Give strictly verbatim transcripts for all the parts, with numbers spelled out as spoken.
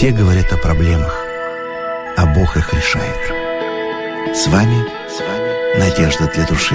Все говорят о проблемах, а Бог их решает. С вами, с вами Надежда для души.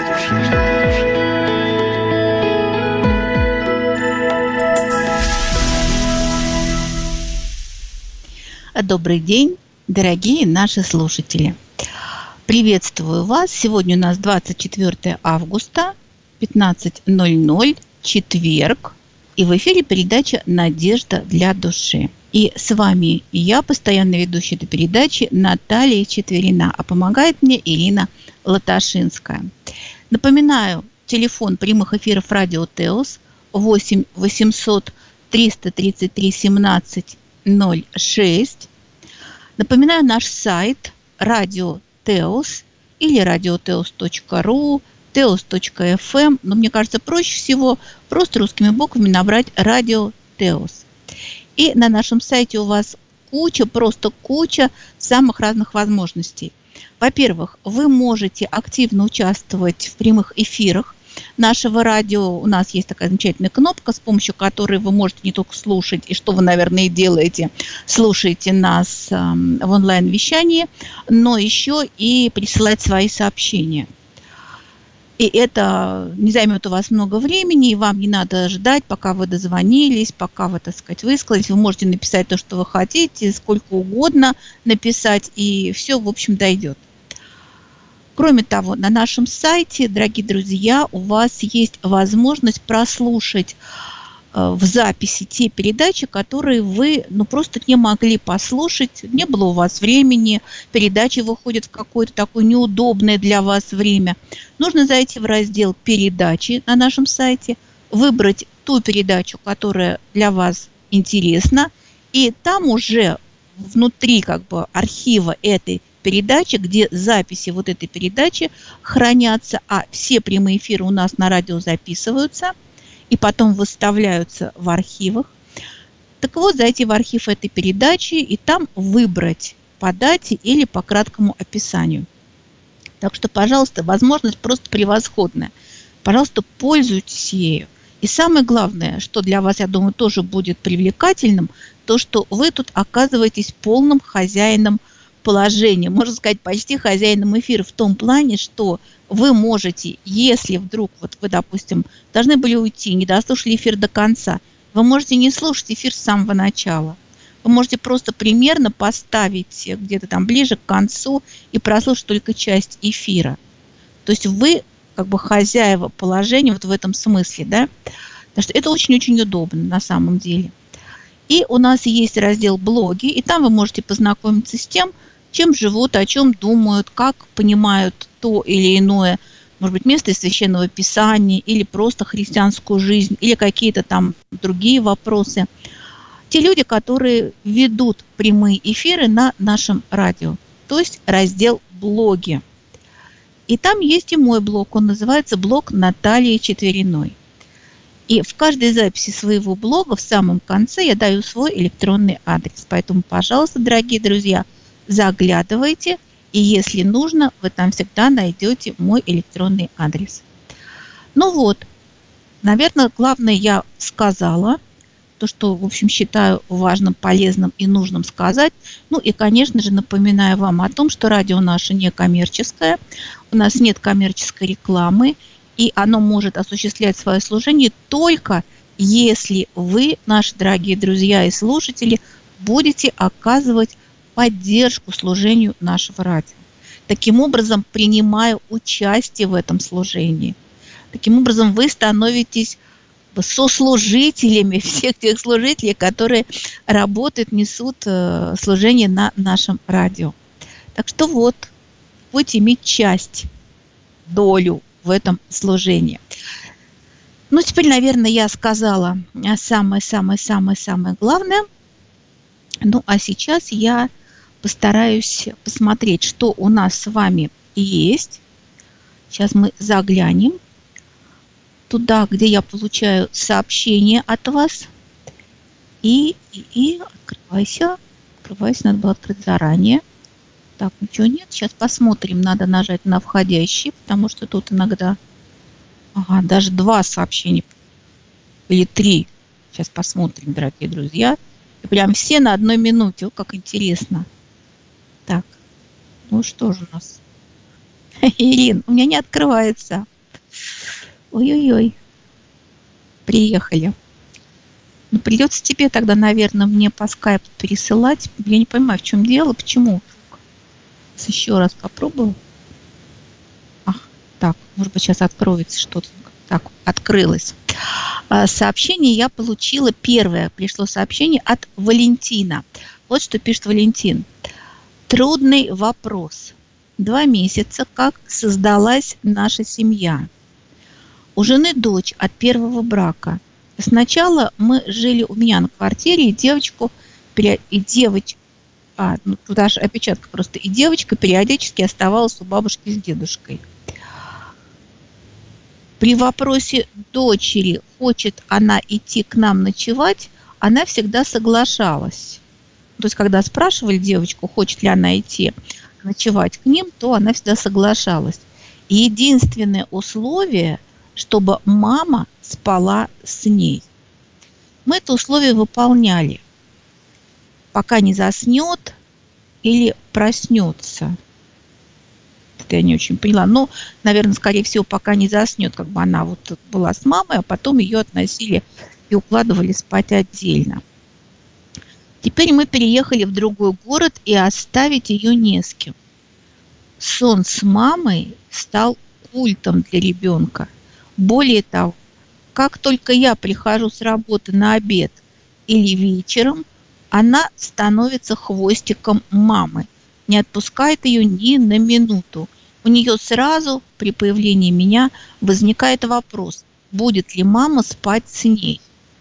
Добрый день, дорогие наши слушатели. Приветствую вас. Сегодня у нас двадцать четвёртое августа, пятнадцать ноль ноль, четверг. И в эфире передача «Надежда для души». И с вами я, постоянно ведущая этой передачи, Наталья Четверина, а помогает мне Ирина Латашинская. Напоминаю, телефон прямых эфиров радио ТЭОС восемь восемьсот триста тридцать три семнадцать ноль шесть. Напоминаю, наш сайт радио ТЭОС или радиотеос точка ру, теос точка эф эм, но мне кажется, проще всего просто русскими буквами набрать радио ТЭОС. И на нашем сайте у вас куча, просто куча самых разных возможностей. Во-первых, вы можете активно участвовать в прямых эфирах нашего радио. У нас есть такая замечательная кнопка, с помощью которой вы можете не только слушать, и что вы, наверное, и делаете, слушаете нас э, в онлайн-вещании, но еще и присылать свои сообщения. И это не займет у вас много времени, и вам не надо ждать, пока вы дозвонились, пока вы, так сказать, высказались. Вы можете написать то, что вы хотите, сколько угодно написать, и все, в общем, дойдет. Кроме того, на нашем сайте, дорогие друзья, у вас есть возможность прослушать в записи те передачи, которые вы ну, просто не могли послушать, не было у вас времени, передачи выходят в какое-то такое неудобное для вас время. Нужно зайти в раздел «Передачи» на нашем сайте, выбрать ту передачу, которая для вас интересна, и там уже внутри как бы архива этой передачи, где записи вот этой передачи хранятся, а все прямые эфиры у нас на радио записываются и потом выставляются в архивах. Так вот, зайти в архив этой передачи и там выбрать по дате или по краткому описанию. Так что, пожалуйста, возможность просто превосходная. Пожалуйста, пользуйтесь ею. И самое главное, что для вас, я думаю, тоже будет привлекательным, то, что вы тут оказываетесь полным хозяином положения, можно сказать, почти хозяином эфира в том плане, что вы можете, если вдруг, вот вы, допустим, должны были уйти, не дослушали эфир до конца, вы можете не слушать эфир с самого начала. Вы можете просто примерно поставить где-то там ближе к концу и прослушать только часть эфира. То есть вы как бы хозяева положения вот в этом смысле, да? Потому что это очень-очень удобно на самом деле. И у нас есть раздел «Блоги», и там вы можете познакомиться с тем, чем живут, о чем думают, как понимают то или иное, может быть, место из Священного Писания, или просто христианскую жизнь, или какие-то там другие вопросы. Те люди, которые ведут прямые эфиры на нашем радио, то есть раздел «Блоги». И там есть и мой блог, он называется «Блог Натальи Четвериной». И в каждой записи своего блога в самом конце я даю свой электронный адрес. Поэтому, пожалуйста, дорогие друзья, заглядывайте, и если нужно, вы там всегда найдете мой электронный адрес. Ну вот, наверное, главное я сказала, то, что, в общем, считаю важным, полезным и нужным сказать. Ну и, конечно же, напоминаю вам о том, что радио наше не коммерческое, у нас нет коммерческой рекламы, и оно может осуществлять свое служение только если вы, наши дорогие друзья и слушатели, будете оказывать поддержку служению нашего радио. Таким образом, принимая участие в этом служении. Таким образом, вы становитесь сослужителями всех тех служителей, которые работают, несут служение на нашем радио. Так что вот, будете иметь часть, долю в этом служении. Ну, теперь, наверное, я сказала самое-самое-самое-самое главное. Ну, а сейчас я постараюсь посмотреть, что у нас с вами есть. Сейчас мы заглянем туда, где я получаю сообщение от вас. И, и, и открывайся. Открывайся, надо было открыть заранее. Так, ничего нет. Сейчас посмотрим. Надо нажать на входящий, потому что тут иногда... Ага, даже два сообщения. Или три. Сейчас посмотрим, дорогие друзья. И прям все на одной минуте. О, как интересно. Так, ну что же у нас? Ирин, у меня не открывается. Ой-ой-ой. Приехали. Ну, придется тебе тогда, наверное, мне по скайпу пересылать. Я не понимаю, в чем дело, почему. Еще раз попробую. Ах, так, может быть, сейчас откроется что-то. Так, открылось. Сообщение я получила. Первое пришло сообщение от Валентина. Вот что пишет Валентин. Трудный вопрос. Два месяца, как создалась наша семья. У жены дочь от первого брака. Сначала мы жили у меня на квартире, и девочку, и девочка, а, ну тут аж опечатка просто, и девочка периодически оставалась у бабушки с дедушкой. При вопросе дочери, хочет она идти к нам ночевать, она всегда соглашалась. То есть, когда спрашивали девочку, хочет ли она идти ночевать к ним, то она всегда соглашалась. И единственное условие, чтобы мама спала с ней. Мы это условие выполняли, пока не заснет или проснется. Это я не очень поняла. Но, наверное, скорее всего, пока не заснет, как бы она вот была с мамой, а потом ее относили и укладывали спать отдельно. Теперь мы переехали в другой город, и оставить ее не с кем. Сон с мамой стал культом для ребенка. Более того, как только я прихожу с работы на обед или вечером, она становится хвостиком мамы, не отпускает ее ни на минуту. У нее сразу при появлении меня возникает вопрос, будет ли мама спать с ней.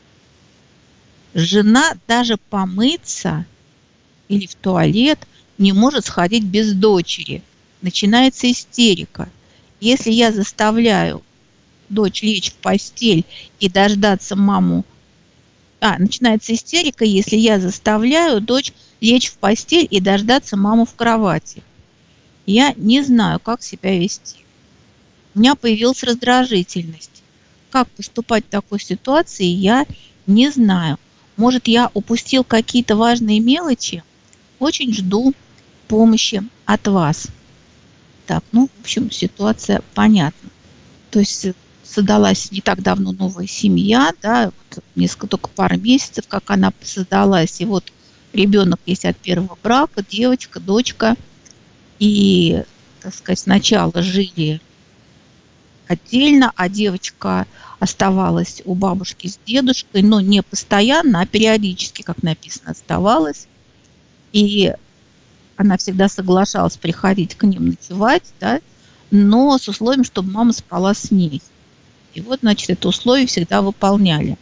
Жена даже помыться или в туалет не может сходить без дочери. Начинается истерика. Если я заставляю дочь лечь в постель и дождаться маму... А, начинается истерика, если я заставляю дочь лечь в постель и дождаться маму в кровати. Я не знаю, как себя вести. У меня появилась раздражительность. Как поступать в такой ситуации, я не знаю. Может, я упустил какие-то важные мелочи? Очень жду помощи от вас. Так, ну, в общем, ситуация понятна. То есть создалась не так давно новая семья, да, вот несколько, только пару месяцев, как она создалась. И вот ребенок есть от первого брака, девочка, дочка. И, так сказать, сначала жили отдельно, а девочка оставалась у бабушки с дедушкой, но не постоянно, а периодически, как написано, оставалась. И она всегда соглашалась приходить к ним ночевать, да, но с условием, чтобы мама спала с ней. И вот, значит, это условие всегда выполняли.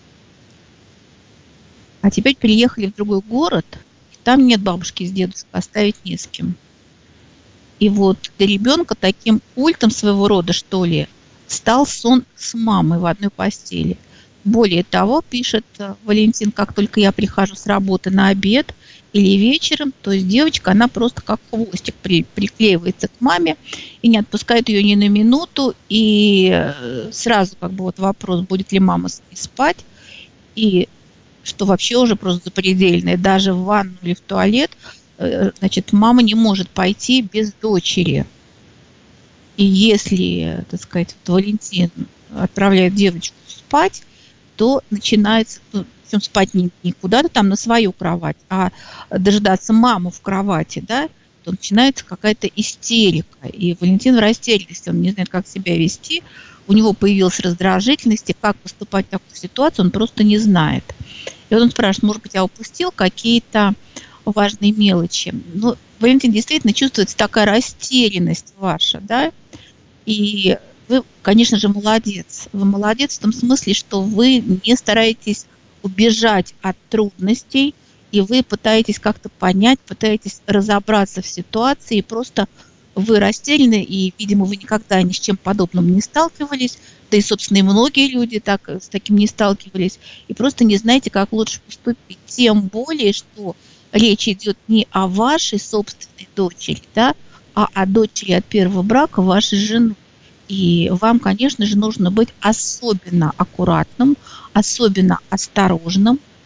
А теперь переехали в другой город, и там нет бабушки с дедушкой, оставить не с кем. И вот для ребенка таким культом своего рода, что ли, стал сон с мамой в одной постели. Более того, пишет Валентин, как только я прихожу с работы на обед или вечером, то есть девочка, она просто как хвостик при, приклеивается к маме и не отпускает ее ни на минуту. И сразу как бы вот вопрос, будет ли мама спать, и что вообще уже просто запредельное, даже в ванну или в туалет, значит, мама не может пойти без дочери. И если, так сказать, вот Валентин отправляет девочку спать, то начинается, ну, причем спать не, не куда-то там на свою кровать, а дожидаться маму в кровати, да, то начинается какая-то истерика. И Валентин в растерянности, он не знает, как себя вести, у него появилась раздражительность, и как поступать в такую ситуацию, он просто не знает. И вот он спрашивает, может быть, я упустил какие-то важные мелочи. Ну, Валентин, действительно чувствуется такая растерянность ваша, да, и вы, конечно же, молодец. Вы молодец в том смысле, что вы не стараетесь убежать от трудностей, и вы пытаетесь как-то понять, пытаетесь разобраться в ситуации, и просто вы растеряны, и, видимо, вы никогда ни с чем подобным не сталкивались, да и, собственно, и многие люди так, с таким не сталкивались, и просто не знаете, как лучше поступить. Тем более, что речь идет не о вашей собственной дочери, да, а о дочери от первого брака вашей жены. И вам, конечно же, нужно быть особенно аккуратным, особенно осторожным,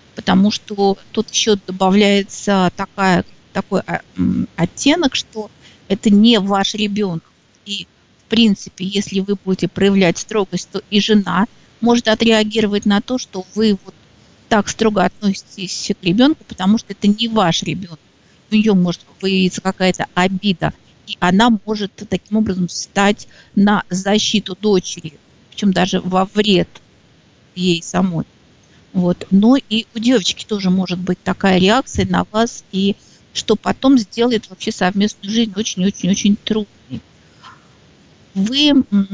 потому что тут еще добавляется такая, такой оттенок, что это не ваш ребенок. И, в принципе, если вы будете проявлять строгость, то и жена может отреагировать на то, что вы вот так строго относитесь к ребенку, потому что это не ваш ребенок. У нее может появиться какая-то обида, и она может таким образом встать на защиту дочери, причем даже во вред ей самой. Вот. Но и у девочки тоже может быть такая реакция на вас, и что потом сделает вообще совместную жизнь очень-очень-очень трудной. Вы,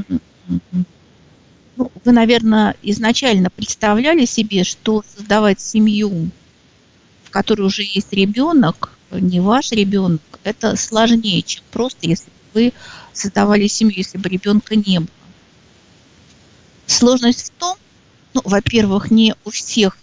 ну, вы, наверное, изначально представляли себе, что создавать семью, в которой уже есть ребенок, не ваш ребенок, это сложнее, чем просто если бы вы создавали семью, если бы ребенка не было. Сложность в том, ну, во-первых, не у всех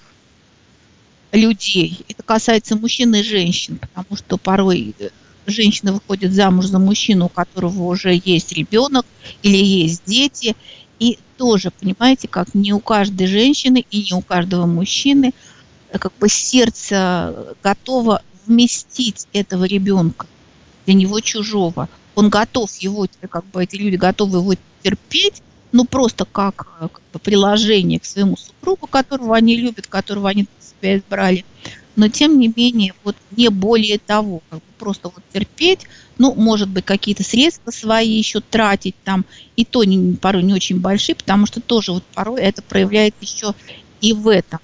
людей, это касается мужчин и женщин, потому что порой женщина выходит замуж за мужчину, у которого уже есть ребенок или есть дети, и тоже, понимаете, как не у каждой женщины и не у каждого мужчины как бы сердце готово вместить этого ребенка, для него чужого. Он готов его, как бы эти люди готовы его терпеть, ну просто как, как бы приложение к своему супругу, которого они любят, которого они для себя избрали. Но тем не менее, вот не более того, как бы просто вот терпеть, ну, может быть, какие-то средства свои еще тратить там, и то не, порой не очень большие, потому что тоже вот порой это проявляется еще и в этом.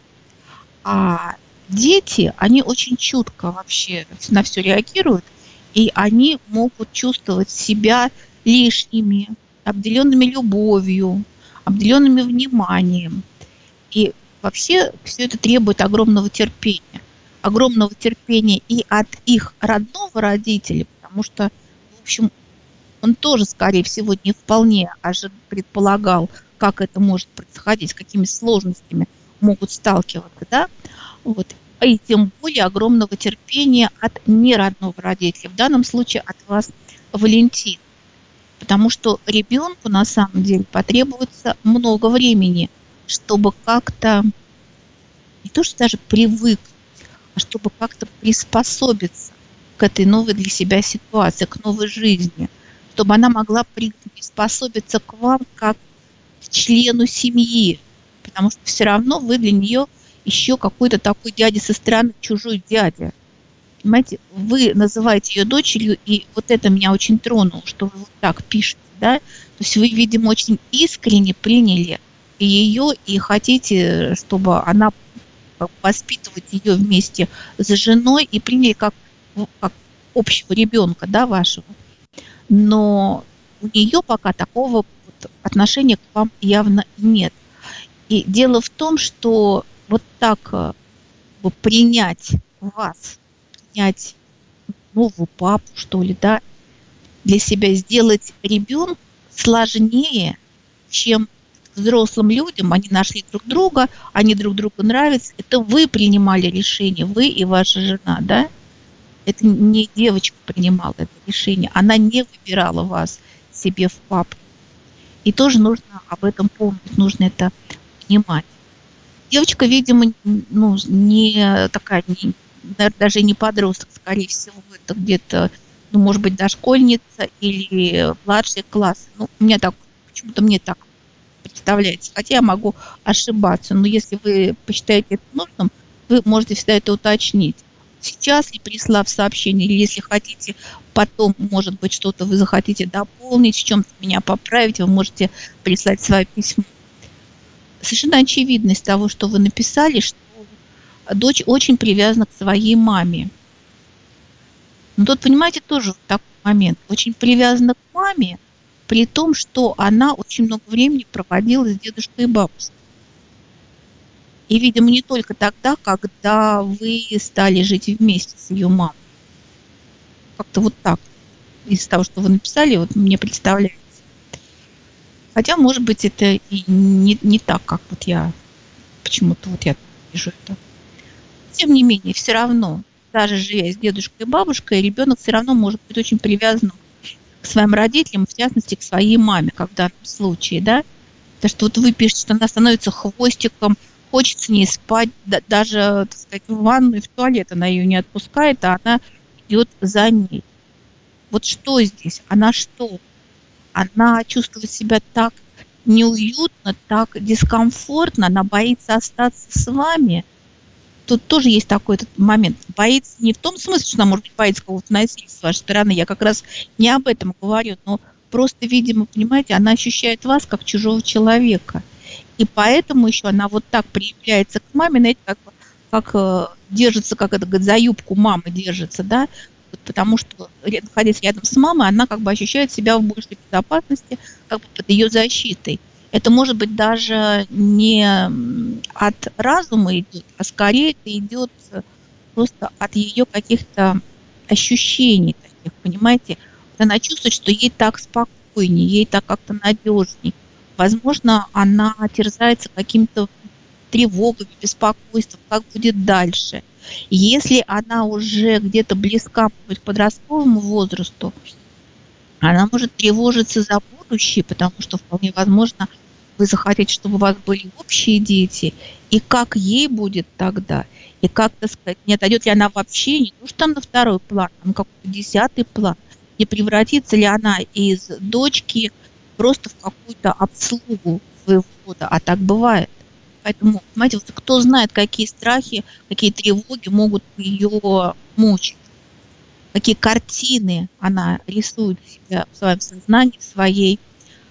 А дети, они очень чутко вообще на все реагируют, и они могут чувствовать себя лишними, обделенными любовью, обделенными вниманием. И вообще все это требует огромного терпения. Огромного терпения и от их родного родителя, потому что, в общем, он тоже, скорее всего, не вполне ожи- предполагал, как это может происходить, с какими сложностями могут сталкиваться, да, вот. И тем более огромного терпения от неродного родителя, в данном случае от вас, Валентин. Потому что ребенку на самом деле потребуется много времени, чтобы как-то, не то что даже привыкнуть, а чтобы как-то приспособиться к этой новой для себя ситуации, к новой жизни, чтобы она могла приспособиться к вам как к члену семьи, потому что все равно вы для нее еще какой-то такой дядя со стороны, чужой дядя. Понимаете, вы называете ее дочерью, и вот это меня очень тронуло, что вы вот так пишете, да? То есть вы, видимо, очень искренне приняли ее и хотите, чтобы она воспитывать ее вместе с женой и приняли как, как общего ребенка, да, вашего. Но у нее пока такого вот отношения к вам явно нет. И дело в том, что вот так вот, принять вас, принять новую папу, что ли, да, для себя сделать ребенка сложнее, чем взрослым людям. Они нашли друг друга, они друг другу нравятся. Это вы принимали решение, вы и ваша жена, да? Это не девочка принимала это решение. Она не выбирала вас себе в папу. И тоже нужно об этом помнить, нужно это понимать. Девочка, видимо, ну, не такая, не, даже не подросток, скорее всего, это где-то, ну, может быть, дошкольница или младший класс. Ну, у меня так, почему-то мне так представляется. Хотя я могу ошибаться, но если вы посчитаете это нужным, вы можете всегда это уточнить. Сейчас, и прислав сообщение, или если хотите, потом, может быть, что-то вы захотите дополнить, в чем-то меня поправить, вы можете прислать свое письмо. Совершенно очевидно из того, что вы написали, что дочь очень привязана к своей маме. Но тут, понимаете, тоже такой момент. Очень привязана к маме, при том, что она очень много времени проводила с дедушкой и бабушкой. И, видимо, не только тогда, когда вы стали жить вместе с ее мамой. Как-то вот так. Из того, что вы написали, вот мне представляется. Хотя, может быть, это и не, не так, как вот я почему-то вот я вижу это. Тем не менее, все равно, даже живя с дедушкой и бабушкой, ребенок все равно может быть очень привязан к своим родителям, в частности, к своей маме, как в данном случае, да. Потому что вот вы пишете, что она становится хвостиком хочет с ней спать, да, даже, так сказать, в ванну и в туалет она ее не отпускает, а она идет за ней. Вот что здесь? Она что? Она чувствует себя так неуютно, так дискомфортно, она боится остаться с вами. Тут тоже есть такой этот момент. Боится не в том смысле, что она, может быть, боится какого-то насилия с вашей стороны. Я как раз не об этом говорю, но просто, видимо, понимаете, она ощущает вас как чужого человека. И поэтому еще она вот так приявляется к маме, знаете, как, как э, держится, как это говорит, за юбку мамы держится, да, вот потому что, находясь рядом с мамой, она как бы ощущает себя в большей безопасности, как бы под ее защитой. Это может быть даже не от разума идет, а скорее это идет просто от ее каких-то ощущений таких, понимаете? Она чувствует, что ей так спокойнее, ей так как-то надежнее. Возможно, она терзается какими-то тревогами, беспокойством, как будет дальше. Если она уже где-то близка к подростковому возрасту, она может тревожиться за будущее, потому что вполне возможно, вы захотите, чтобы у вас были общие дети, и как ей будет тогда, и как, так сказать, не отойдет ли она вообще, не то что там на второй план, а на какой-то десятый план, не превратится ли она из дочки просто в какую-то обслугу своего рода, а так бывает. Поэтому, понимаете, вот кто знает, какие страхи, какие тревоги могут ее мучить, какие картины она рисует в себя в своем сознании, в своей,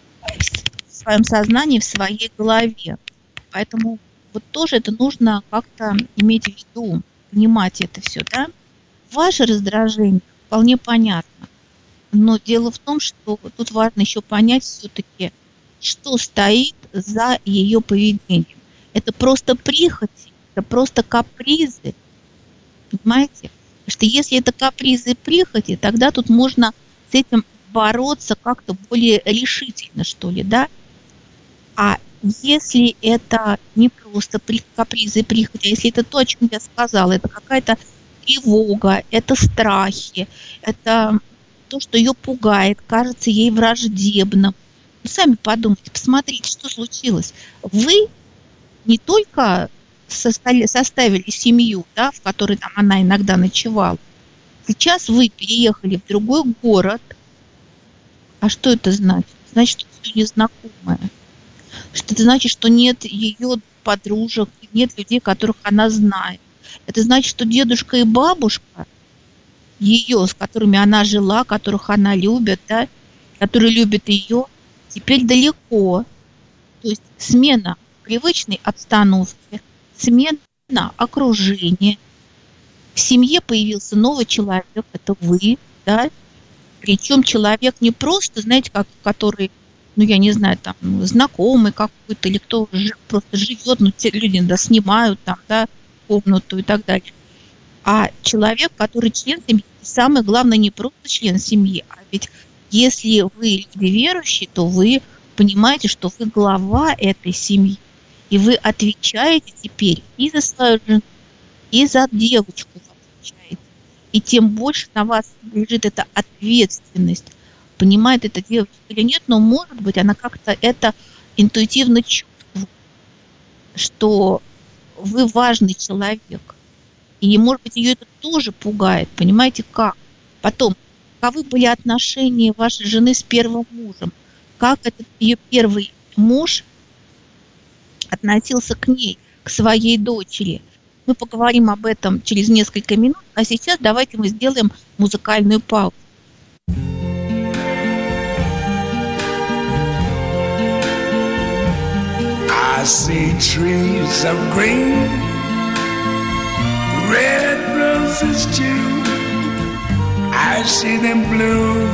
в своем сознании, в своей голове. Поэтому вот тоже это нужно как-то иметь в виду, понимать это все, да? Ваше раздражение вполне понятно, но дело в том, что тут важно еще понять все-таки, что стоит за ее поведением. Это просто прихоти, это просто капризы, понимаете? Потому что если это капризы и прихоти, тогда тут можно с этим бороться как-то более решительно, что ли, да? А если это не просто капризы и прихоти, а если это то, о чем я сказала, это какая-то тревога, это страхи, это то, что ее пугает, кажется ей враждебным. Ну, сами подумайте, посмотрите, что случилось. Вы не только составили, составили семью, да, в которой там она иногда ночевала. Сейчас вы переехали в другой город. А что это значит? Значит, что все незнакомое. Что это значит, что нет ее подружек, нет людей, которых она знает. Это значит, что дедушка и бабушка ее, с которыми она жила, которых она любит, да, которые любят ее, теперь далеко. То есть смена привычной обстановки, смена окружения. В семье появился новый человек, это вы, да, причем человек не просто, знаете, как который, ну, я не знаю, там, знакомый какой-то, или кто ж, просто живет, ну, те люди, да, снимают там, да, комнату и так далее, а человек, который член семьи, самое главное, не просто член семьи, а ведь если вы люди верующие, то вы понимаете, что вы глава этой семьи, и вы отвечаете теперь и за свою жену, и за девочку вы отвечаете. И тем больше на вас лежит эта ответственность. Понимает эта девочка или нет, но, может быть, она как-то это интуитивно чувствует, что вы важный человек. И, может быть, ее это тоже пугает. Понимаете, как? Потом, каковы были отношения вашей жены с первым мужем? Как этот ее первый муж относился к ней, к своей дочери? Мы поговорим об этом через несколько минут, а сейчас давайте мы сделаем музыкальную паузу. I see trees of green, red roses too. I see them bloom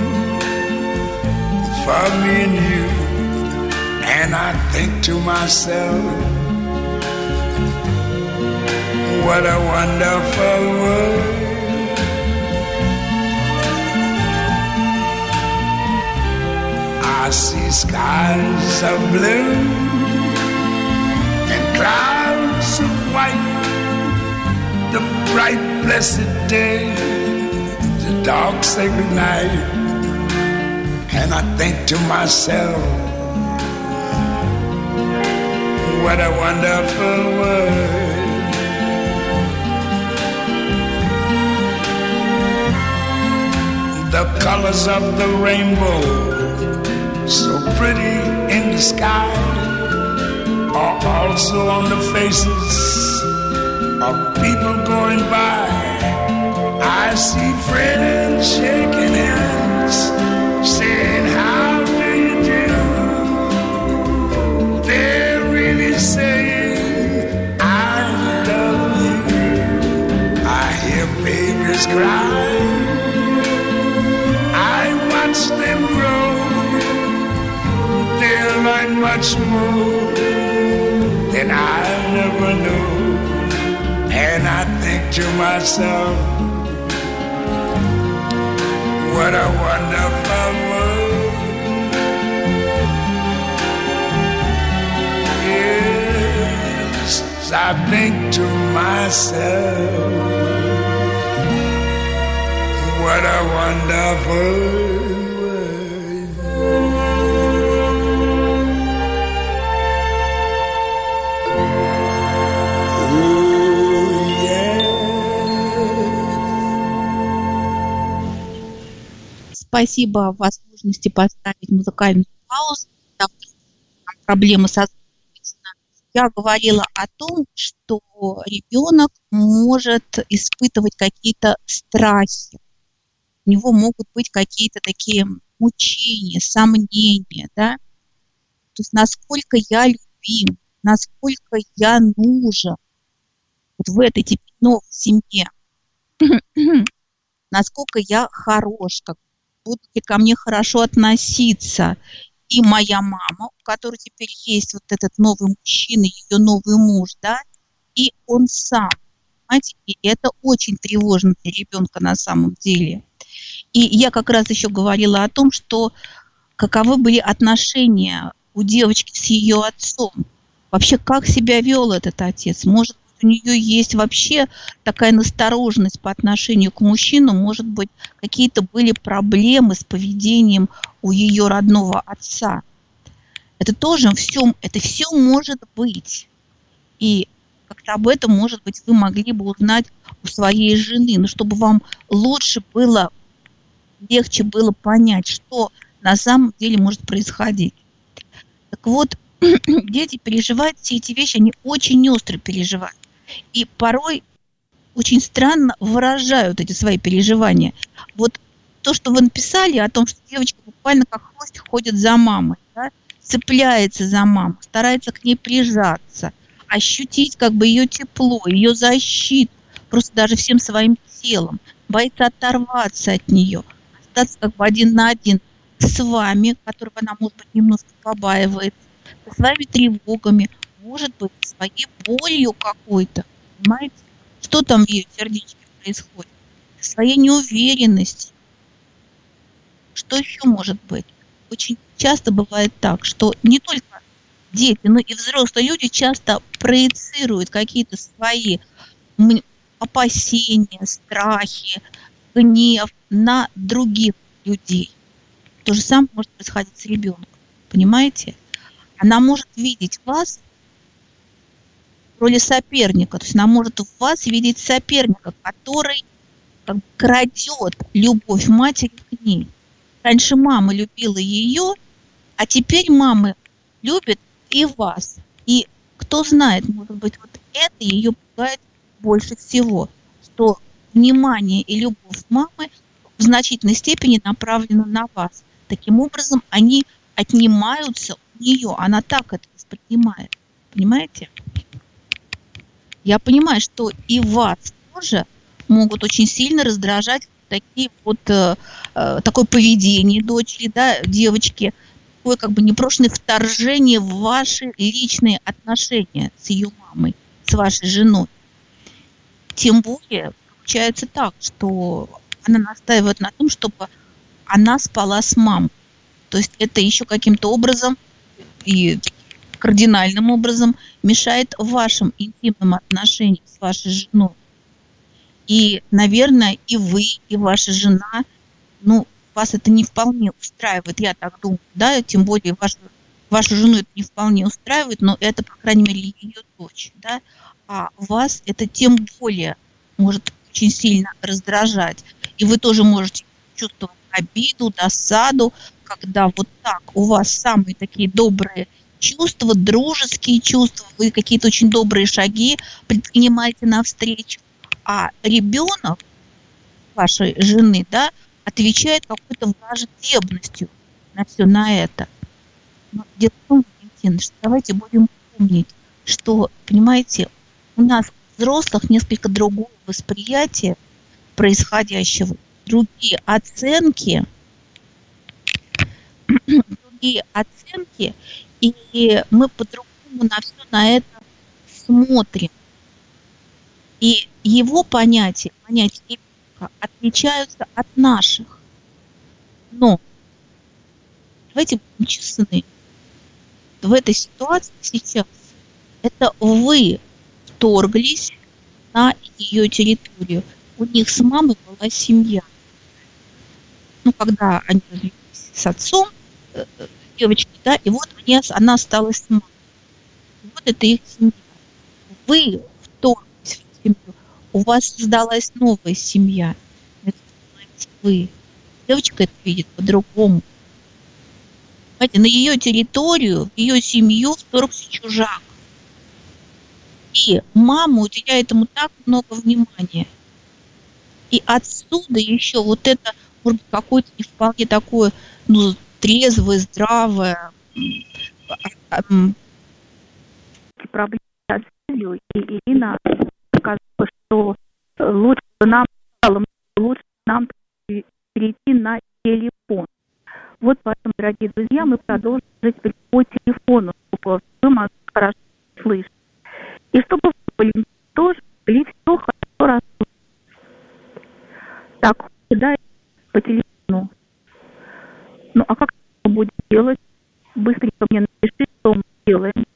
for me and you. And I think to myself, what a wonderful world. I see skies of blue and clouds of white, the bright blessed day, the dark sacred night. And I think to myself, What a wonderful world. The colors of the rainbow, so pretty in the sky, are also on the faces of people going by. I see friends shaking hands, saying, how do you do? They're really saying, I love you. I hear babies cry, I watch them grow. They'll learn much more than I never knew. And I think to myself, what a wonderful world. Yes, I think to myself, what a wonderful world. Oh, yeah. Спасибо о возможности поставить музыкальную паузу. Там проблемы со звуком. Я говорила о том, что ребенок может испытывать какие-то страхи. У него могут быть какие-то такие мучения, сомнения, да? То есть насколько я любим, насколько я нужен вот в этой теперь новой семье, насколько я хорош, как будут ли ко мне хорошо относиться. И моя мама, у которой теперь есть вот этот новый мужчина, ее новый муж, да, и он сам. Понимаете? И это очень тревожно для ребенка на самом деле. И я как раз еще говорила о том, что каковы были отношения у девочки с ее отцом. Вообще, как себя вел этот отец? Может быть, у нее есть вообще такая настороженность по отношению к мужчину, может быть, какие-то были проблемы с поведением у ее родного отца. Это тоже все, это все может быть. И как-то об этом, может быть, вы могли бы узнать у своей жены, но чтобы вам лучше было, легче было понять, что на самом деле может происходить. Так вот, дети переживают все эти вещи, они очень остро переживают. И порой очень странно выражают эти свои переживания. Вот то, что вы написали о том, что девочка буквально как хвостик ходит за мамой, да, цепляется за маму, старается к ней прижаться, ощутить как бы ее тепло, ее защиту, просто даже всем своим телом, боится оторваться от нее, остаться как бы один на один с вами, которого она, может быть, немножко побаивается, со своими тревогами, может быть, своей болью какой-то, понимаете? Что там в ее сердечке происходит? Своей неуверенностью. Что еще может быть? Очень часто бывает так, что не только дети, но и взрослые люди часто проецируют какие-то свои опасения, страхи, гнев на других людей. То же самое может происходить с ребенком. Понимаете? Она может видеть вас в роли соперника. То есть она может в вас видеть соперника, который как бы крадет любовь матери к ней. Раньше мама любила ее, а теперь мамы любят и вас. И кто знает, может быть, вот это ее пугает больше всего, что внимание и любовь мамы в значительной степени направлены на вас. Таким образом, они отнимаются у нее, она так это воспринимает. Понимаете? Я понимаю, что и вас тоже могут очень сильно раздражать такие вот э, э, такое поведение дочери, да, девочки, такое как бы непрошенное вторжение в ваши личные отношения с ее мамой, с вашей женой. Тем более получается так, что она настаивает на том, чтобы она спала с мамой. То есть это еще каким-то образом и кардинальным образом мешает вашим интимным отношениям с вашей женой. И, наверное, и вы, и ваша жена, ну, вас это не вполне устраивает, я так думаю, да, тем более ваша вашу жену это не вполне устраивает, но это, по крайней мере, ее дочь, да, а вас это тем более может очень сильно раздражать. И вы тоже можете чувствовать обиду, досаду, когда вот так у вас самые такие добрые чувства, дружеские чувства, вы какие-то очень добрые шаги предпринимаете навстречу, а ребенок вашей жены, да, отвечает какой-то враждебностью на все на это. Но дело в том, Валентин, что давайте будем помнить, что, понимаете, у нас, взрослых, несколько другого восприятия происходящего, другие оценки, другие оценки, и мы по-другому на все на это смотрим. И его понятия, понятия ребенка отличаются от наших. Но давайте будем честны. В этой ситуации сейчас это вы вторглись на ее территорию. У них с мамой была семья. Ну, когда они развелись с отцом, э, девочки, да, и вот они, она осталась с мамой. Вот это их семья. Вы вторглись в семью. У вас создалась новая семья. Это знаете вы. Девочка это видит по-другому. Понимаете, на ее территорию, в ее семью вторгся чужак. И мама уделяет ему так много внимания. И отсюда еще вот это, может быть, какое-то не вполне такое, ну, трезвое, здравое проблемы с целью. И Ирина сказала, что лучше нам, лучше нам перейти на телефон. Вот поэтому, дорогие друзья, мы продолжим жить по телефону, чтобы вы могли хорошо слышать. И чтобы вы были тоже были все хорошо расслышать. Так, да, по телефону. Ну, а как мы будем делать? Быстренько мне напиши, что мы делаем.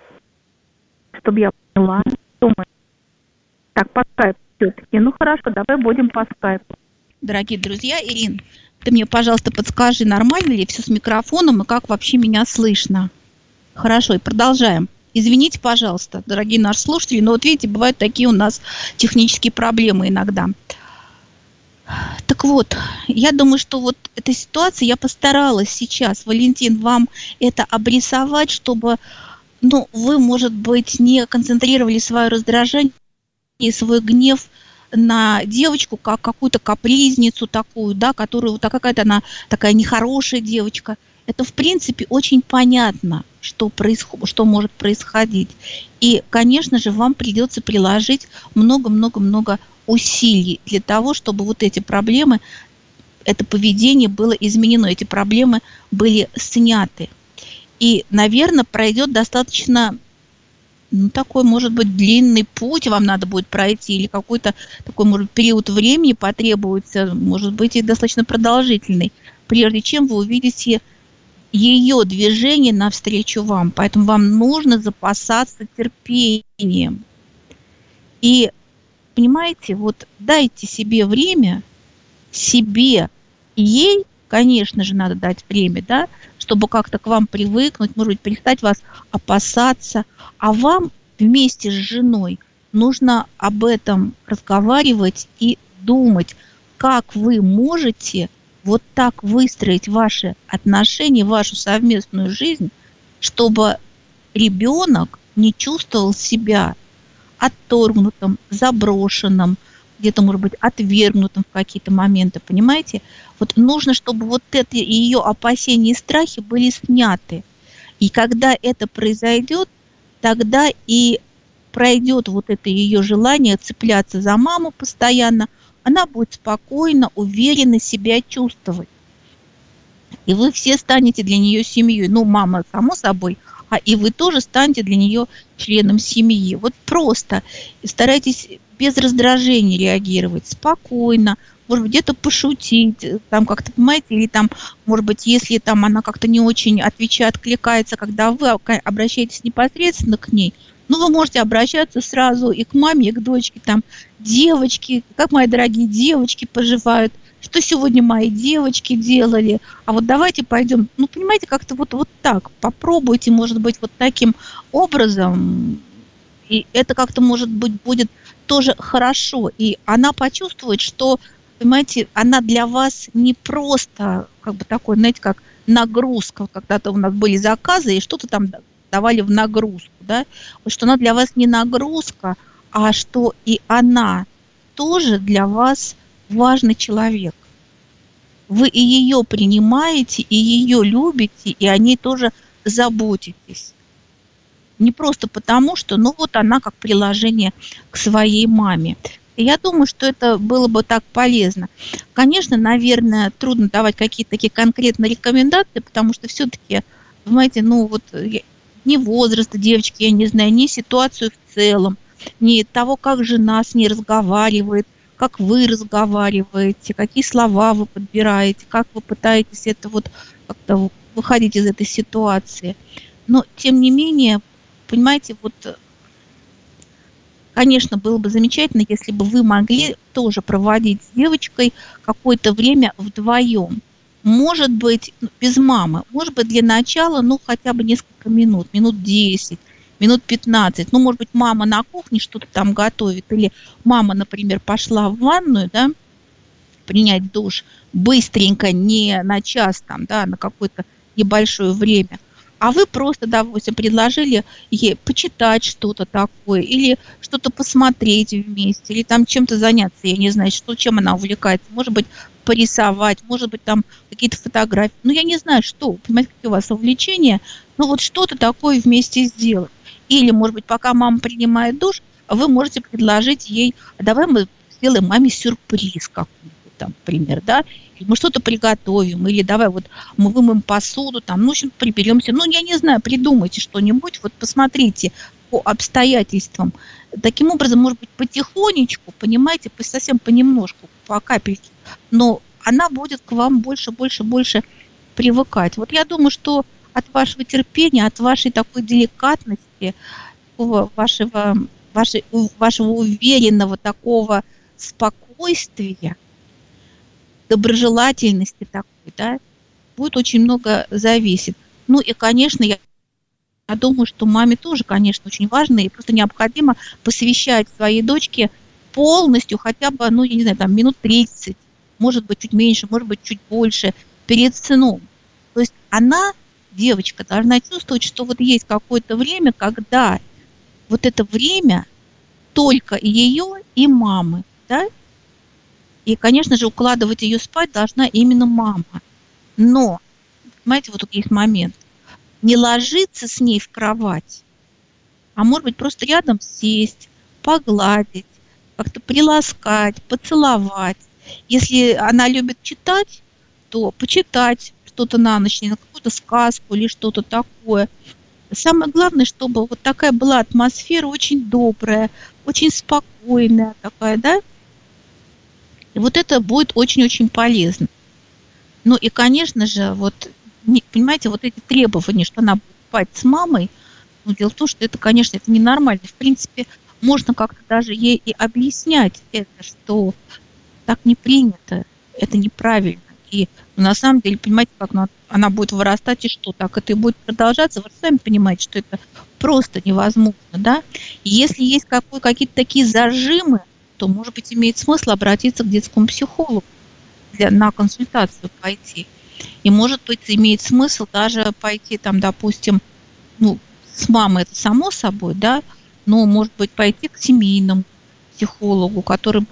Чтобы я поняла, что мы. Так, по скайпу все-таки. Ну, хорошо, давай будем по скайпу. Дорогие друзья, Ирин, ты мне, пожалуйста, подскажи, нормально ли все с микрофоном и как вообще меня слышно? Хорошо, и продолжаем. Извините, пожалуйста, дорогие наши слушатели, но вот видите, бывают такие у нас технические проблемы иногда. Так вот, я думаю, что вот эта ситуация, я постаралась сейчас, Валентин, вам это обрисовать, чтобы, ну, вы, может быть, не концентрировали свое раздражение и свой гнев на девочку, как какую-то капризницу такую, да, которую, вот какая-то она такая нехорошая девочка. Это, в принципе, очень понятно, что, происход... что может происходить. И, конечно же, вам придется приложить много-много-много усилий для того, чтобы вот эти проблемы, это поведение было изменено, эти проблемы были сняты. И, наверное, пройдет достаточно, ну, такой, может быть, длинный путь вам надо будет пройти, или какой-то такой, может, период времени потребуется, может быть, и достаточно продолжительный, прежде чем вы увидите ее движение навстречу вам. Поэтому вам нужно запасаться терпением. И, понимаете, вот дайте себе время, себе и ей, конечно же, надо дать время, да, чтобы как-то к вам привыкнуть, может быть, перестать вас опасаться. А вам вместе с женой нужно об этом разговаривать и думать, как вы можете вот так выстроить ваши отношения, вашу совместную жизнь, чтобы ребенок не чувствовал себя отторгнутым, заброшенным, где-то, может быть, отвергнутым в какие-то моменты, понимаете? Вот нужно, чтобы вот это ее опасения и страхи были сняты. И когда это произойдет, тогда и пройдет вот это ее желание цепляться за маму постоянно, она будет спокойно, уверенно себя чувствовать. И вы все станете для нее семьей. Ну, мама, само собой, а и вы тоже станете для нее членом семьи. Вот просто старайтесь без раздражения реагировать, спокойно, может быть, где-то пошутить, там как-то, понимаете, или там, может быть, если там она как-то не очень отвечает, откликается, когда вы обращаетесь непосредственно к ней, ну, вы можете обращаться сразу и к маме, и к дочке, там, девочки, как мои дорогие девочки поживают, что сегодня мои девочки делали, а вот давайте пойдем, ну, понимаете, как-то вот, вот так, попробуйте, может быть, вот таким образом, и это как-то, может быть, будет тоже хорошо, и она почувствует, что, понимаете, она для вас не просто, как бы такой, знаете, как нагрузка, когда-то у нас были заказы, и что-то там давали в нагрузку, да, вот что она для вас не нагрузка, а что и она тоже для вас важный человек. Вы и ее принимаете, и ее любите, и о ней тоже заботитесь. Не просто потому, что, ну вот она как приложение к своей маме. И я думаю, что это было бы так полезно. Конечно, наверное, трудно давать какие-то такие конкретные рекомендации, потому что все-таки, понимаете, ну вот ни возраста девочки, я не знаю, ни ситуацию в целом, ни того, как жена с ней разговаривает, как вы разговариваете, какие слова вы подбираете, как вы пытаетесь это вот как-то выходить из этой ситуации. Но, тем не менее, понимаете, вот, конечно, было бы замечательно, если бы вы могли тоже проводить с девочкой какое-то время вдвоем. Может быть, без мамы, может быть, для начала, ну, хотя бы несколько минут, минут десять, минут пятнадцать. Ну, может быть, мама на кухне что-то там готовит, или мама, например, пошла в ванную, да, принять душ быстренько, не на час там, да, на какое-то небольшое время. А вы просто, допустим, предложили ей почитать что-то такое, или что-то посмотреть вместе, или там чем-то заняться, я не знаю, что, чем она увлекается. Может быть, порисовать, может быть, там какие-то фотографии. Ну, я не знаю, что, понимаете, какие у вас увлечения, но вот что-то такое вместе сделать. Или, может быть, пока мама принимает душ, вы можете предложить ей, давай мы сделаем маме сюрприз какой-нибудь, там, например, да, или мы что-то приготовим, или давай вот мы вымоем посуду, там, ну, в общем, приберемся. Ну, я не знаю, придумайте что-нибудь, вот посмотрите по обстоятельствам. Таким образом, может быть, потихонечку, понимаете, совсем понемножку, по капельке, но она будет к вам больше, больше, больше привыкать. Вот я думаю, что от вашего терпения, от вашей такой деликатности, вашего, вашей, вашего уверенного такого спокойствия, доброжелательности такой, да, будет очень много зависеть. Ну и, конечно, я, я думаю, что маме тоже, конечно, очень важно и просто необходимо посвящать своей дочке полностью хотя бы, ну, я не знаю, там, минут тридцать, может быть, чуть меньше, может быть, чуть больше, перед сыном. То есть она, девочка, должна чувствовать, что вот есть какое-то время, когда вот это время только ее и мамы, да? И, конечно же, укладывать ее спать должна именно мама. Но, понимаете, вот тут есть момент. Не ложиться с ней в кровать, а может быть, просто рядом сесть, погладить, как-то приласкать, поцеловать. Если она любит читать, то почитать что-то на ночь, какую-то сказку или что-то такое. Самое главное, чтобы вот такая была атмосфера очень добрая, очень спокойная такая, да? И вот это будет очень-очень полезно. Ну и, конечно же, вот, понимаете, вот эти требования, что она будет спать с мамой, ну, дело в том, что это, конечно, это ненормально. В принципе, можно как-то даже ей и объяснять это, что так не принято, это неправильно. И ну, на самом деле, понимаете, как она, она будет вырастать и что, так это и будет продолжаться. Вы сами понимаете, что это просто невозможно, да? И если есть какой, какие-то такие зажимы, то, может быть, имеет смысл обратиться к детскому психологу для, на консультацию пойти. И, может быть, имеет смысл даже пойти, там, допустим, ну, с мамой это само собой, да, но, может быть, пойти к семейному психологу, который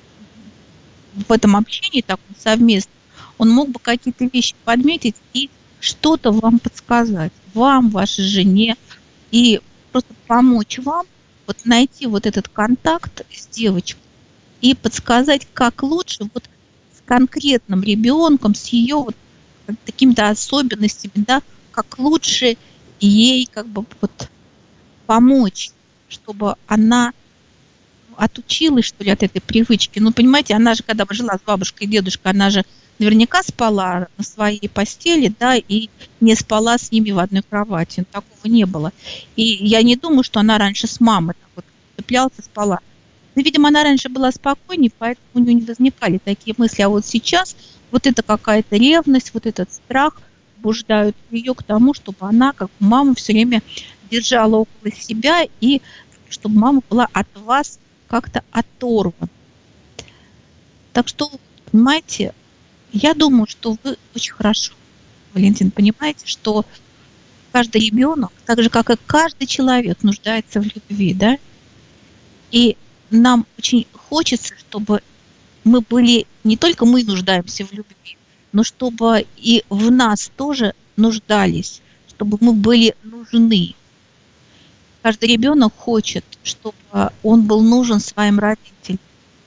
в этом общении таком совместном, он мог бы какие-то вещи подметить и что-то вам подсказать, вам, вашей жене, и просто помочь вам вот найти вот этот контакт с девочкой и подсказать, как лучше вот с конкретным ребенком, с ее вот такими-то особенностями, да, как лучше ей как бы вот помочь, чтобы она отучилась, что ли, от этой привычки. Ну, понимаете, она же, когда жила с бабушкой и дедушкой, она же наверняка спала на своей постели, да, и не спала с ними в одной кровати. Такого не было. И я не думаю, что она раньше с мамой так вот цеплялась и спала. Ну, видимо, она раньше была спокойнее, поэтому у нее не возникали такие мысли. А вот сейчас вот эта какая-то ревность, вот этот страх побуждают ее к тому, чтобы она, как мама, все время держала около себя, и чтобы мама была от вас как-то оторвана. Так что, понимаете, я думаю, что вы очень хорошо, Валентин, понимаете, что каждый ребенок, так же, как и каждый человек, нуждается в любви, да? И нам очень хочется, чтобы мы были, не только мы нуждаемся в любви, но чтобы и в нас тоже нуждались, чтобы мы были нужны. Каждый ребенок хочет, чтобы он был нужен своим родителям.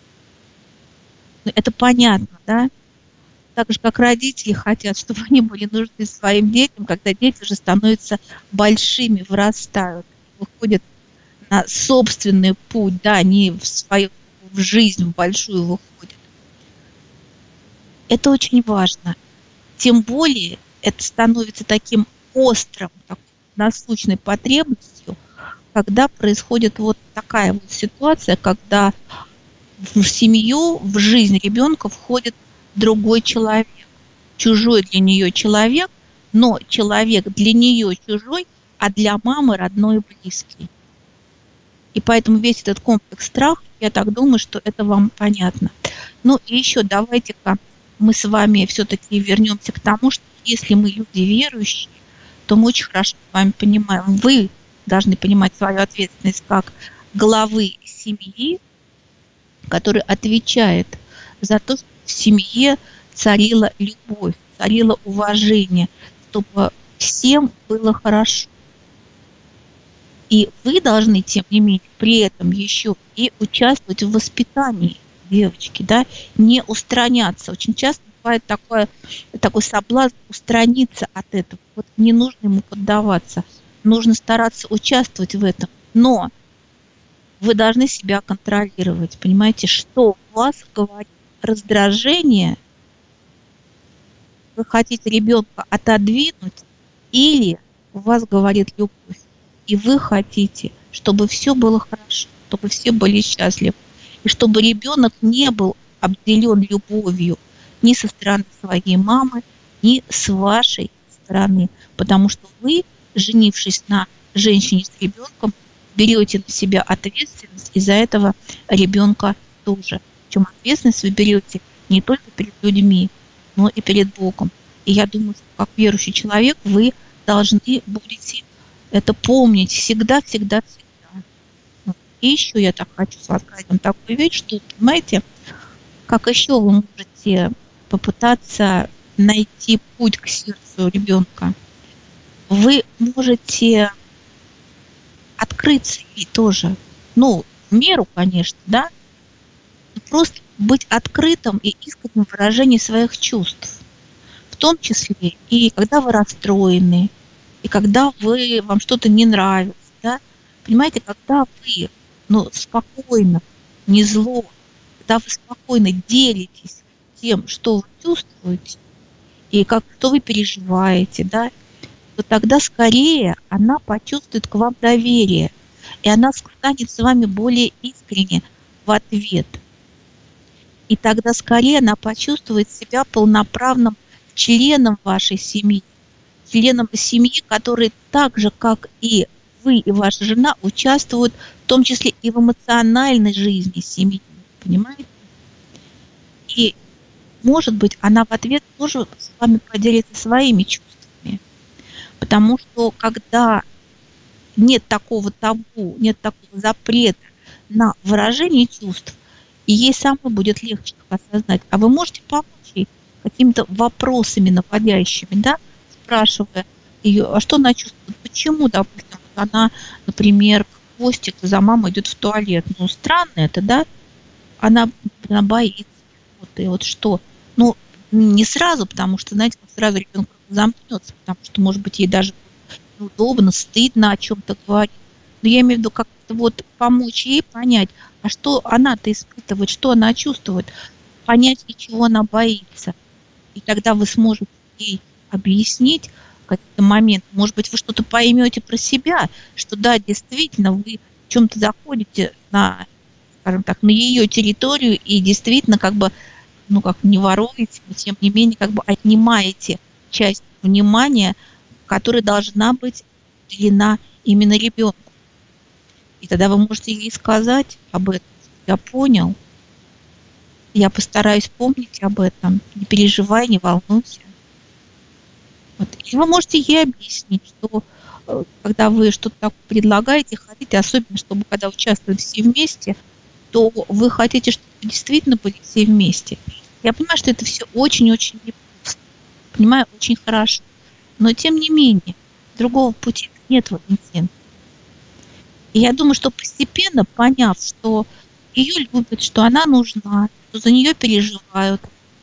Это понятно, да? Так же, как родители хотят, чтобы они были нужны своим детям, когда дети уже становятся большими, вырастают, выходят на собственный путь, да, они в свою в жизнь в большую выходят. Это очень важно. Тем более это становится таким острым, такой насущной потребностью, когда происходит вот такая вот ситуация, когда в семью, в жизнь ребенка входит другой человек, чужой для нее человек, но человек для нее чужой, а для мамы родной и близкий. И поэтому весь этот комплекс страха, я так думаю, что это вам понятно. Ну и еще давайте-ка мы с вами все-таки вернемся к тому, что если мы люди верующие, то мы очень хорошо с вами понимаем, вы должны понимать свою ответственность как главы семьи, который отвечает за то, что в семье царила любовь, царило уважение, чтобы всем было хорошо. И вы должны, тем не менее, при этом еще и участвовать в воспитании девочки, да, не устраняться. Очень часто бывает такое, такой соблазн устраниться от этого. Вот не нужно ему поддаваться, нужно стараться участвовать в этом. Но вы должны себя контролировать, понимаете, что у вас говорит раздражение, вы хотите ребенка отодвинуть, или у вас говорит любовь, и вы хотите, чтобы все было хорошо, чтобы все были счастливы, и чтобы ребенок не был обделен любовью ни со стороны своей мамы, ни с вашей стороны, потому что вы, женившись на женщине с ребенком, берете на себя ответственность, из-за этого ребенка тоже. Причем ответственность вы берете не только перед людьми, но и перед Богом. И я думаю, что как верующий человек вы должны будете это помнить всегда, всегда, всегда. И еще я так хочу сказать вам такую вещь, что, понимаете, как еще вы можете попытаться найти путь к сердцу ребенка. Вы можете открыться ей тоже, ну, в меру, конечно, да, просто быть открытым и искренним в выражении своих чувств, в том числе и когда вы расстроены, и когда вы, вам что-то не нравится, да, понимаете, когда вы, ну, спокойно, не зло, когда вы спокойно делитесь тем, что вы чувствуете, и как, что вы переживаете, да, то тогда скорее она почувствует к вам доверие, и она станет с вами более искренне в ответ. И тогда скорее она почувствует себя полноправным членом вашей семьи, членом семьи, который так же, как и вы и ваша жена, участвуют в том числе и в эмоциональной жизни семьи, понимаете? И, может быть, она в ответ тоже с вами поделится своими чувствами. Потому что когда нет такого табу, нет такого запрета на выражение чувств, и ей самой будет легче их осознать. А вы можете помочь ей какими-то вопросами наводящими, да, спрашивая ее, а что она чувствует, почему, допустим, она, например, хвостик за мамой идет в туалет. Ну, странно это, да? Она, она боится. Вот, и вот что? Ну, не сразу, потому что, знаете, сразу ребенок замкнется, потому что, может быть, ей даже неудобно, стыдно о чем-то говорить. Но я имею в виду как-то вот помочь ей понять, а что она-то испытывает, что она чувствует, понять, и чего она боится. И тогда вы сможете ей объяснить какие-то моменты. Может быть, вы что-то поймете про себя, что да, действительно, вы в чем-то заходите на скажем так, на ее территорию и действительно как бы, ну как не воруете, но тем не менее как бы отнимаете часть внимания, которая должна быть уделена именно ребенку. И тогда вы можете ей сказать об этом. Я понял. Я постараюсь помнить об этом. Не переживай, не волнуйся. Вот. И вы можете ей объяснить, что когда вы что-то такое предлагаете, хотите, особенно, чтобы когда участвуют все вместе, то вы хотите, чтобы действительно были все вместе. Я понимаю, что это все очень-очень непросто. Понимаю, очень хорошо. Но, тем не менее, другого пути нет, Валентин. И я думаю, что постепенно, поняв, что ее любят, что она нужна, что за нее переживают,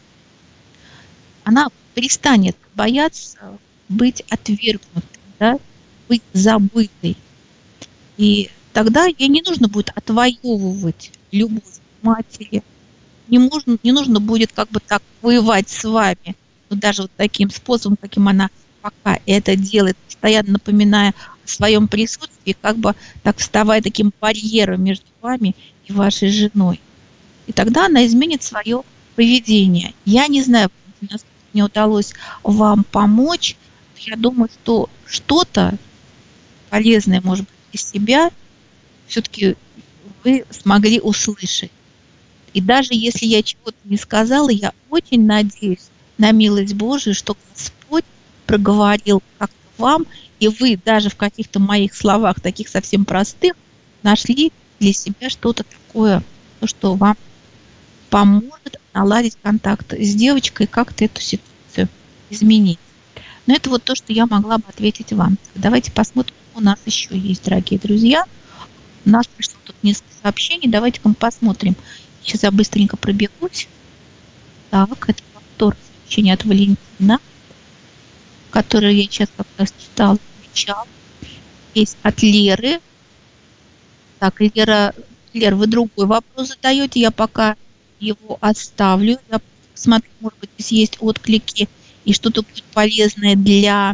она перестанет бояться быть отвергнутой, да, быть забытой. И тогда ей не нужно будет отвоевывать любовь к матери, не нужно, не нужно будет как бы так воевать с вами, но даже вот таким способом, каким она пока это делает, постоянно напоминая о своем присутствии, как бы так вставая таким барьером между вами и вашей женой. И тогда она изменит свое поведение. Я не знаю, насколько мне удалось вам помочь. Я думаю, что что-то полезное, может быть, из себя все-таки вы смогли услышать. И даже если я чего-то не сказала, я очень надеюсь на милость Божию, что Господь проговорил как-то вам, и вы даже в каких-то моих словах, таких совсем простых, нашли для себя что-то такое, то, что вам поможет наладить контакт с девочкой, как-то эту ситуацию изменить. Но это вот то, что я могла бы ответить вам. Давайте посмотрим, что у нас еще есть, дорогие друзья. У нас пришло тут несколько сообщений. Давайте-ка мы посмотрим. Сейчас я быстренько пробегусь. Так, это повтор сообщения от Валентина, которое я сейчас как раз читала, отвечала. Есть от Леры. Так, Лера, Лера, вы другой вопрос задаете. Я пока его оставлю. Я посмотрю, может быть, здесь есть отклики и что-то будет полезное для...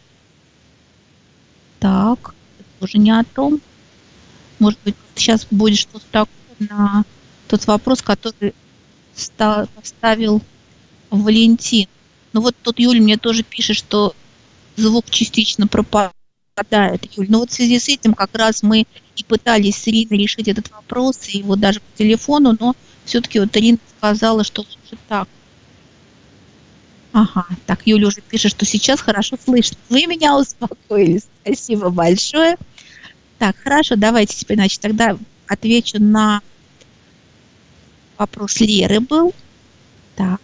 Так, это тоже не о том. Может быть, сейчас будет что-то такое на тот вопрос, который поставил Валентин. Ну вот тут Юля мне тоже пишет, что звук частично пропадает. Юль, ну вот в связи с этим как раз мы и пытались с Ириной решить этот вопрос, и вот даже по телефону, но все-таки вот Ирина сказала, что лучше так. Ага, так, Юля уже пишет, что сейчас хорошо слышно. Вы меня успокоили. Спасибо большое. Так, хорошо, давайте теперь, значит, тогда отвечу на вопрос Леры был. Так.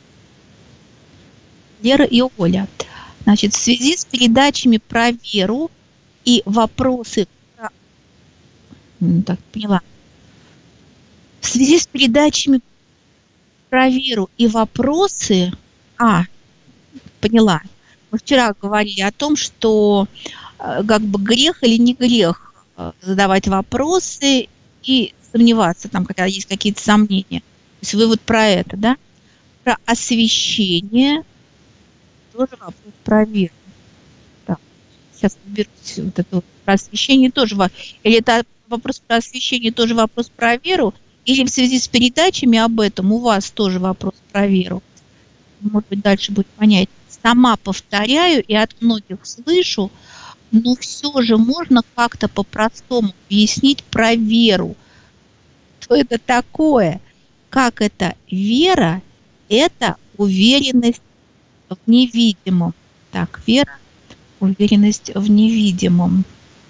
Лера и Оля. Значит, в связи с передачами про веру и вопросы... Про... Так, поняла. В связи с передачами про веру и вопросы... А, поняла. Мы вчера говорили о том, что как бы грех или не грех задавать вопросы и сомневаться, там, когда есть какие-то сомнения. То есть вы вот про это, да? Про освящение, тоже вопрос про веру. Так, сейчас уберусь вот это вот про освящение тоже. Или это вопрос про освящение тоже вопрос про веру, или в связи с передачами об этом у вас тоже вопрос про веру. Может быть, дальше будет понятно. Сама повторяю и от многих слышу, но все же можно как-то по-простому объяснить про веру. Что это такое? Как это вера? Это уверенность в невидимом. Так, вера, уверенность в невидимом.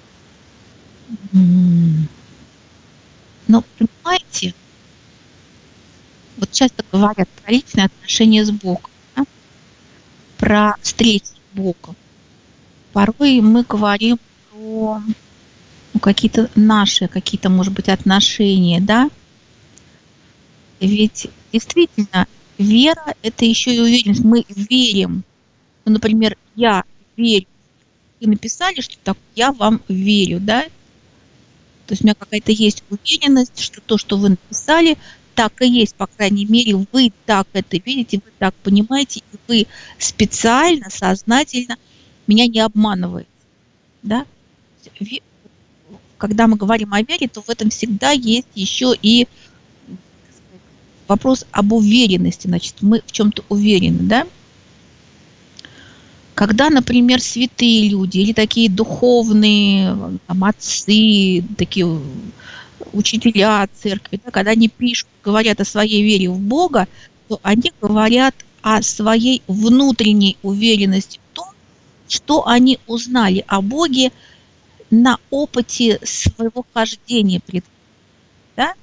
Но, понимаете, вот часто говорят про личные отношения с Богом, да? Про встречу с Богом. Порой мы говорим про ну, какие-то наши, какие-то, может быть, отношения, да? Ведь действительно вера – это еще и уверенность. Мы верим. Ну, например, я верю. Вы написали, что так, я вам верю, да? То есть у меня какая-то есть уверенность, что то, что вы написали, так и есть, по крайней мере, вы так это видите, вы так понимаете, и вы специально, сознательно меня не обманываете, да? Когда мы говорим о вере, то в этом всегда есть еще и вопрос об уверенности. Значит, мы в чем-то уверены, да? Когда, например, святые люди или такие духовные там, отцы, такие учителя церкви, да, когда они пишут, говорят о своей вере в Бога, то они говорят о своей внутренней уверенности в том, что они узнали о Боге на опыте своего хождения пред Богом. Да?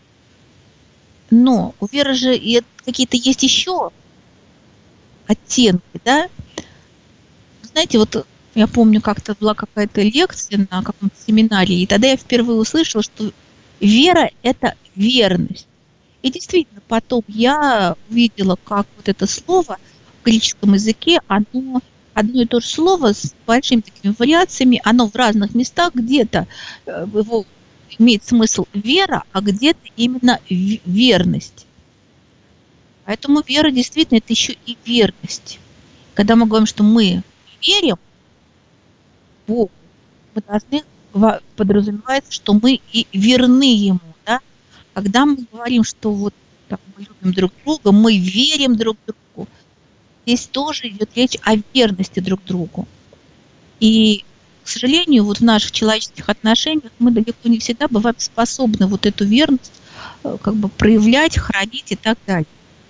Но у веры же и какие-то есть еще оттенки, да? Знаете, вот я помню, как-то была какая-то лекция на каком-то семинаре, и тогда я впервые услышала, что вера – это верность. И действительно, потом я увидела, как вот это слово в греческом языке, оно одно и то же слово с большими такими вариациями, оно в разных местах, где-то его имеет смысл вера, а где-то именно верность. Поэтому вера действительно это еще и верность. Когда мы говорим, что мы верим Богу, мы должны подразумевать, что мы и верны Ему. Да? Когда мы говорим, что вот так, мы любим друг друга, мы верим друг другу, здесь тоже идет речь о верности друг другу. И, к сожалению, вот в наших человеческих отношениях мы далеко не всегда бываем способны вот эту верность как бы проявлять, хранить и так далее.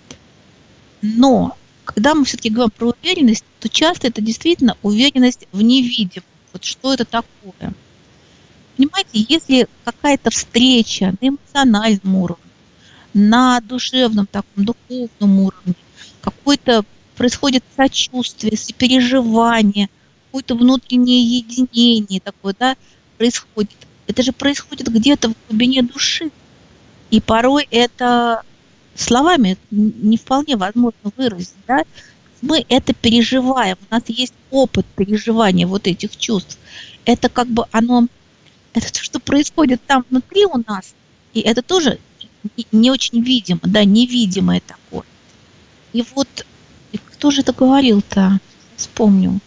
Но когда мы все-таки говорим про уверенность, то часто это действительно уверенность в невидимом. Вот что это такое? Понимаете, если какая-то встреча на эмоциональном уровне, на душевном, таком духовном уровне, какое-то происходит сочувствие, сопереживание, какое-то внутреннее единение такое, да, происходит. Это же происходит где-то в глубине души. И порой это словами не вполне возможно выразить, да? Мы это переживаем, у нас есть опыт переживания вот этих чувств. Это как бы оно, это то, что происходит там внутри у нас, и это тоже не, не очень видимо, да, невидимое такое. И вот, и кто же это говорил-то? Вспомню.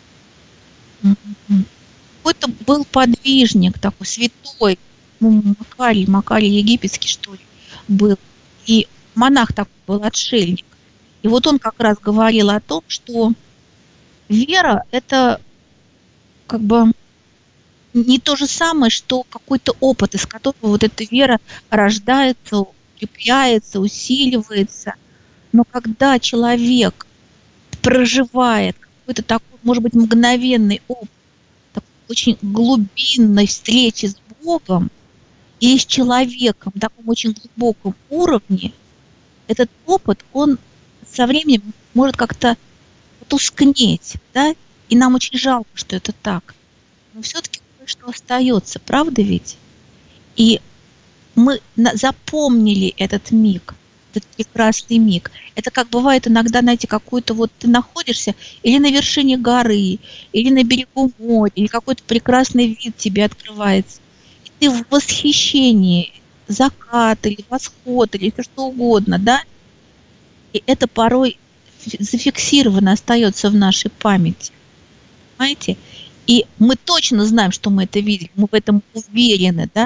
Какой-то был подвижник такой, святой, ну, Макарий, Макарий Египетский, что ли, был. И монах такой был, отшельник. И вот он как раз говорил о том, что вера – это как бы не то же самое, что какой-то опыт, из которого вот эта вера рождается, укрепляется, усиливается. Но когда человек проживает какой-то такой, может быть, мгновенный опыт, такой очень глубинной встречи с Богом и с человеком на таком очень глубоком уровне, этот опыт, он со временем может как-то тускнеть, да, и нам очень жалко, что это так. Но все-таки кое-что остается, правда ведь? И мы запомнили этот миг, этот прекрасный миг. Это как бывает иногда, знаете, какой-то вот ты находишься или на вершине горы, или на берегу моря, или какой-то прекрасный вид тебе открывается. И ты в восхищении, закат или восход, или все что угодно, да? И это порой зафиксировано остается в нашей памяти. Понимаете? И мы точно знаем, что мы это видели, мы в этом уверены, да?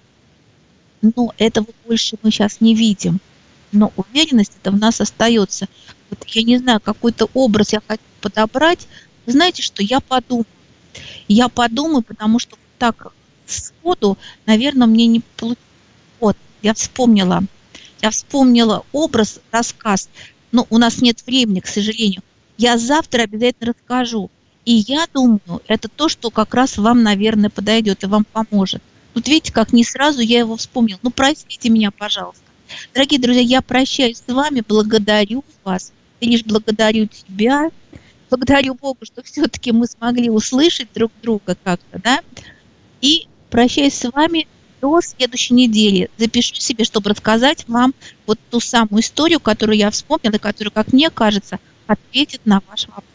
Но этого больше мы сейчас не видим. Но уверенность это в нас остается. Вот я не знаю, какой-то образ я хочу подобрать. Вы знаете, что я подумаю. Я подумаю, потому что вот так сходу, наверное, мне не получилось. Вот, я вспомнила. Я вспомнила образ, рассказ. Но у нас нет времени, к сожалению. Я завтра обязательно расскажу. И я думаю, это то, что как раз вам, наверное, подойдет и вам поможет. Вот видите, как не сразу я его вспомнила. Ну, простите меня, пожалуйста. Дорогие друзья, я прощаюсь с вами, благодарю вас. И лишь благодарю тебя. Благодарю Богу, что все-таки мы смогли услышать друг друга как-то, да? И прощаюсь с вами до следующей недели. Запишу себе, чтобы рассказать вам вот ту самую историю, которую я вспомнила, и которая, как мне кажется, ответит на ваш вопрос.